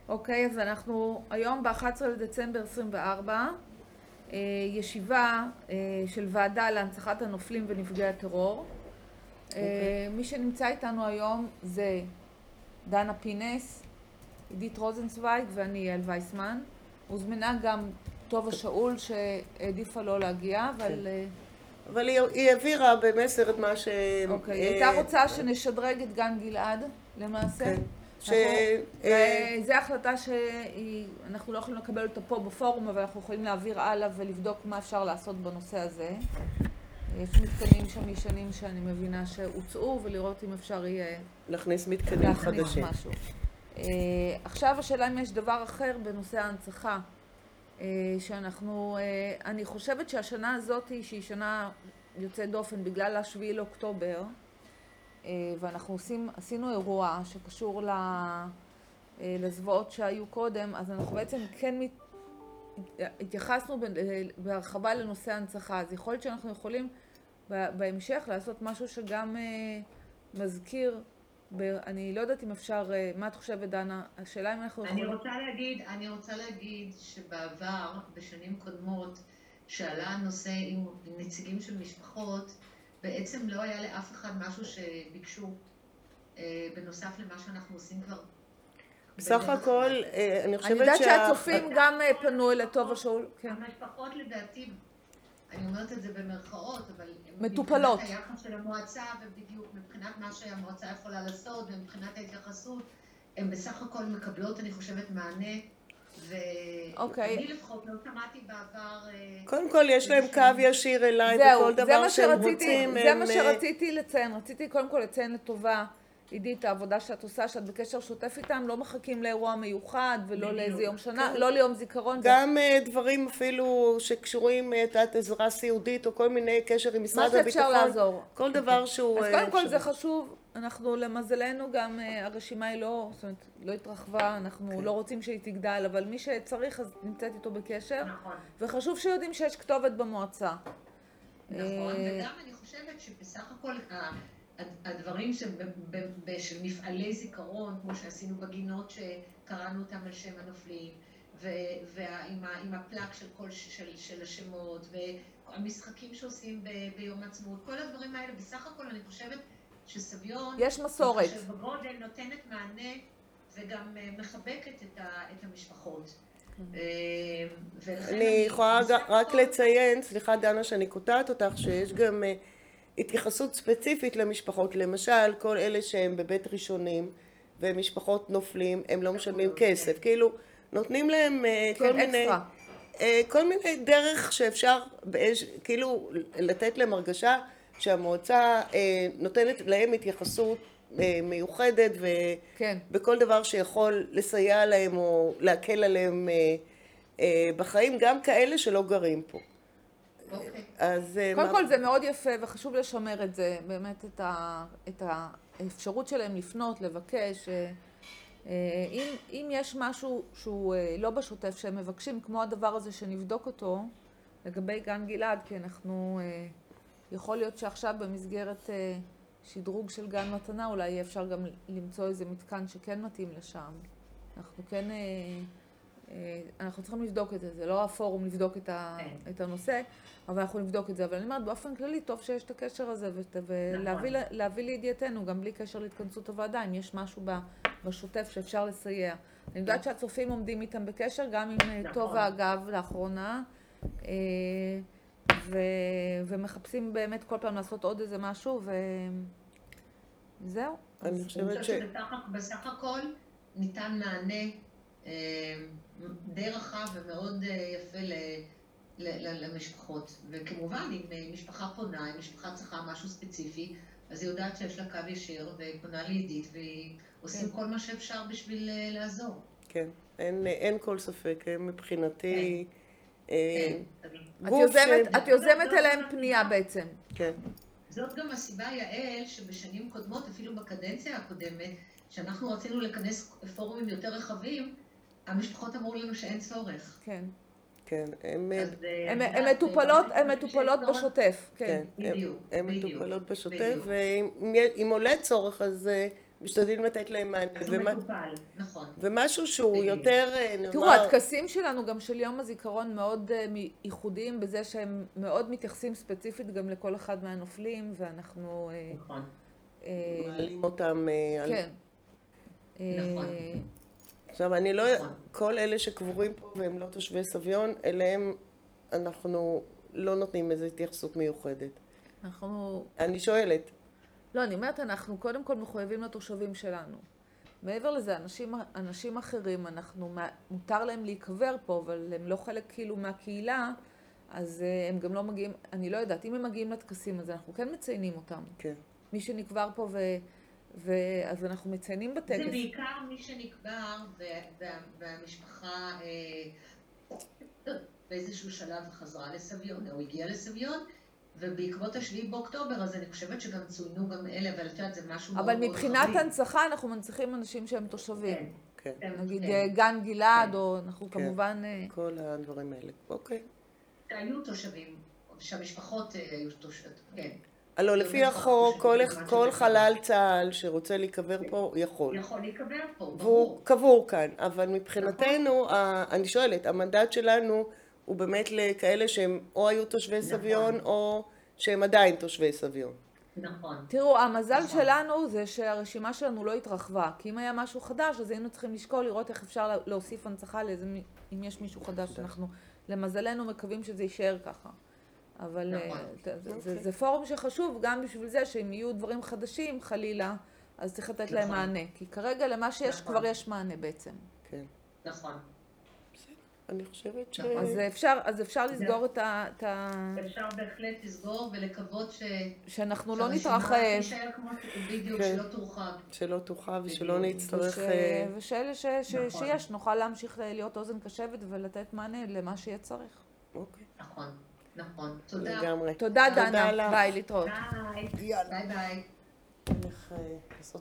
אוקיי, אז אנחנו היום ב-11 לדצמבר 24, ישיבה של ועדה להנצחת הנופלים ונפגעי הטרור. מי שנמצא איתנו היום זה דנה פינס, עידית רוזנצוויג ואני יעל וייסמן. הוזמנה גם טובה שאול שהעדיפה לא להגיע, אבל היא העבירה במסר את מה ש... אוקיי, היא הייתה רוצה שנשדרג את גן גלעד למעשה. כן. זו החלטה שאנחנו לא יכולים לקבל אותה פה בפורום, אבל אנחנו יכולים להעביר הלאה ולבדוק מה אפשר לעשות בנושא הזה. יש מתקנים שם ישנים שאני מבינה שהוצאו, ולראות אם אפשר יהיה להכניס מתקנים חדשים. משהו. עכשיו השאלה אם יש דבר אחר בנושא ההנצחה, אני חושבת שהשנה הזאת שהיא שנה יוצאת דופן בגלל השביעי לאוקטובר, ואנחנו עשינו אירוע שקשור לזוועות שהיו קודם, אז אנחנו בעצם כן התייחסנו בהרחבה לנושא ההנצחה. אז יכול להיות שאנחנו יכולים בהמשך לעשות משהו שגם מזכיר, אני לא יודעת אם אפשר, מה את חושבת דנה? השאלה אם אנחנו יכולים... אני רוצה להגיד שבעבר, בשנים קודמות, שעלה הנושא עם נציגים של משפחות, בעצם לא היה לאף אחד משהו שביקשו, בנוסף למה שאנחנו עושים כבר. בסך הכל, אני חושבת אני יודעת שהצופים גם פנו אל טובה שאול. המשפחות לדעתי, אני אומרת את זה במרכאות, אבל מטופלות. מבחינת היחס של המועצה, ובדיוק מבחינת מה שהמועצה יכולה לעשות, ומבחינת ההתייחסות, הן בסך הכל מקבלות, אני חושבת, מענה. ואני לפחות לא שמעתי בעבר... קודם כל יש להם קו ישיר אליי בכל דבר שהם רוצים. זה מה שרציתי לציין. רציתי קודם כל לציין לטובה, עידית, העבודה שאת עושה, שאת בקשר שוטף איתם, לא מחכים לאירוע מיוחד ולא לאיזה יום שנה, לא ליום זיכרון. גם דברים אפילו שקשורים את עזרה סיעודית או כל מיני קשר עם משרד הביטחון. מה שאפשר לעזור. כל דבר שהוא... אז קודם כל זה חשוב. אנחנו למזלנו גם הרשימה היא לא, זאת אומרת, לא התרחבה, אנחנו לא רוצים שהיא תגדל, אבל מי שצריך אז נמצאת איתו בקשר. נכון. וחשוב שיודעים שיש כתובת במועצה. נכון, וגם אני חושבת שבסך הכל הדברים של מפעלי זיכרון, כמו שעשינו בגינות שקראנו אותם על שם הנופלים, ועם הפלק של השמות, והמשחקים שעושים ביום העצמאות, כל הדברים האלה, בסך הכל אני חושבת שסביון, יש מסורת, שבגודל נותנת מענה וגם מחבקת את המשפחות. אני יכולה רק לציין, סליחה דנה שאני קוטעת אותך, שיש גם התייחסות ספציפית למשפחות, למשל כל אלה שהם בבית ראשונים ומשפחות נופלים, הם לא משלמים כסף, כאילו נותנים להם כל מיני דרך שאפשר כאילו לתת להם הרגשה שהמועצה נותנת להם התייחסות מיוחדת ובכל דבר שיכול לסייע להם או להקל עליהם בחיים, גם כאלה שלא גרים פה. אז קודם כל זה מאוד יפה וחשוב לשמר את זה, באמת את האפשרות שלהם לפנות, לבקש. אם יש משהו שהוא לא בשוטף שהם מבקשים, כמו הדבר הזה שנבדוק אותו לגבי גן גלעד, כי אנחנו... יכול להיות שעכשיו במסגרת שדרוג של גן מתנה, אולי יהיה אפשר גם למצוא איזה מתקן שכן מתאים לשם. אנחנו צריכים לבדוק את זה, זה לא הפורום לבדוק את הנושא, אבל אנחנו נבדוק את זה. אבל אני אומרת, באופן כללי, טוב שיש את הקשר הזה, ולהביא לידיעתנו, גם בלי קשר להתכנסות הוועדה, אם יש משהו בשוטף שאפשר לסייע. אני יודעת שהצופים עומדים איתם בקשר, גם עם טובה אגב לאחרונה, ומחפשים באמת כל פעם לעשות עוד איזה משהו, וזהו. אני חושבת שבסך הכל ניתן מענה די רחב ומאוד יפה למשפחות. וכמובן, אם משפחה פונה, אם משפחה צריכה משהו ספציפי, אז היא יודעת שיש לה קו ישיר, ופונה לידית, ועושים כל מה שאפשר בשביל לעזור. כן, אין כל ספק, מבחינתי... את יוזמת אליהם פנייה בעצם. כן. זאת גם הסיבה, יעל, שבשנים קודמות, אפילו בקדנציה הקודמת, שאנחנו רצינו לכנס פורומים יותר רחבים, המשפחות אמרו לנו שאין צורך. כן. כן, הן מטופלות בשוטף. כן, הן מטופלות בשוטף, ואם עולה צורך, אז משתדלים לתת להם מענה. אז הוא מטופל, נכון. ומשהו שהוא יותר, תראו, הטקסים שלנו גם של יום הזיכרון מאוד ייחודיים בזה שהם מאוד מתייחסים ספציפית גם לכל אחד מהנופלים, ואנחנו נכון. מעלים אותם כן. נכון. עכשיו אני לא, כל אלה שקבורים פה והם לא תושבי סביון, אליהם אנחנו לא נותנים איזו התייחסות מיוחדת. אני שואלת. לא, אני אומרת, אנחנו קודם כל מחויבים לתושבים שלנו. מעבר לזה, אנשים אחרים, מותר להם להיקבר פה, אבל הם לא חלק כאילו מהקהילה, אז הם גם לא מגיעים, אני לא יודעת, אם הם מגיעים לטקסים, אז אנחנו כן מציינים אותם. כן. מי שנקבר פה אז אנחנו מציינים בטקס. זה בעיקר מי שנקבר והמשפחה באיזשהו שלב חזרה לסביון, או הגיעה לסביון, ובעקבות השביעי באוקטובר, אז אני חושבת שגם צוינו גם אלה, אבל את יודעת, זה משהו מאוד אבל מאוד מבחינת הנצחה אנחנו מנציחים אנשים שהם תושבים. כן. נגיד גן גלעד, או אנחנו כמובן... כל הדברים האלה, אוקיי. היו תושבים, שהמשפחות היו תושבים, כן. הלוא לפי החוק, כל חלל צה"ל שרוצה להיקבר פה יכול. יכול להיקבר פה, ברור. והוא קבור כאן, אבל מבחינתנו, אני שואלת, המנדט שלנו הוא באמת לכאלה שהם או היו תושבי סביון, או שהם עדיין תושבי סביון. נכון. תראו, המזל שלנו זה שהרשימה שלנו לא התרחבה, כי אם היה משהו חדש, אז היינו צריכים לשקול לראות איך אפשר להוסיף הנצחה לאיזה, אם יש מישהו חדש, אנחנו למזלנו מקווים שזה יישאר ככה. אבל זה פורום שחשוב גם בשביל זה שאם יהיו דברים חדשים חלילה, אז צריך לתת להם מענה. כי כרגע למה שיש כבר יש מענה בעצם. כן. נכון. אני חושבת ש... אז אפשר לסגור את ה... אפשר בהחלט לסגור ולקוות שאנחנו לא נתרחב. בדיוק, שלא תורחב. שלא תורחב ושלא נצטרך... ושאלה שיש, נוכל להמשיך להיות אוזן קשבת ולתת מענה למה שיהיה צריך. אוקיי. נכון. נכון, תודה. לגמרי. תודה דנה, ביי, להתראות. ביי. ביי ביי.